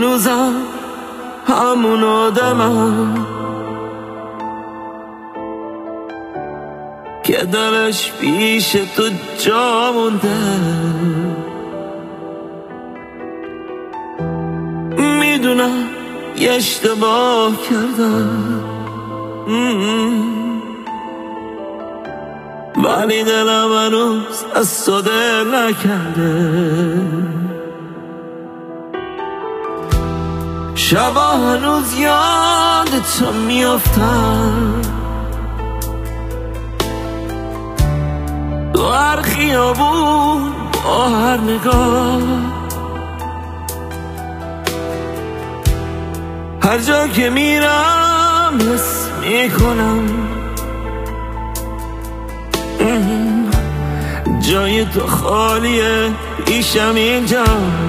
هنوزم همون آدمم که دلش پیش تو جا مونده. میدونم یه اشتباه کردم ولی دلم هنوز از تو دل نکرده. شبا هنوز یاد تو میافتم، تو هر خیابون با هر نگاه، هر جا که میرم حس میکنم جای تو خالیه پیشم اینجا.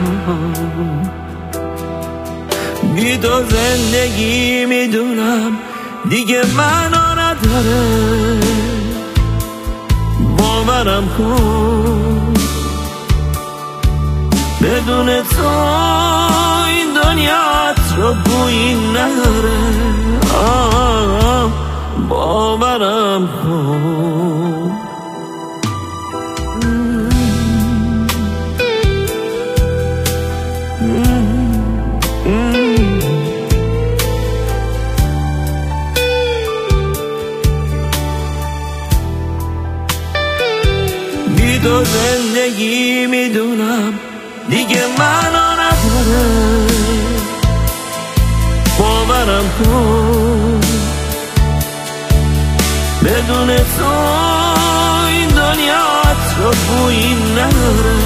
بی تو زندگی میدونم دیگه معنا نداره. باورم کن بدون تو این دنیا رو بویی نداره. باورم کن. بی تو زندگی میدونم دیگه معنا نداره. باورم کن بدون تو این دنیا رو بویی نداره.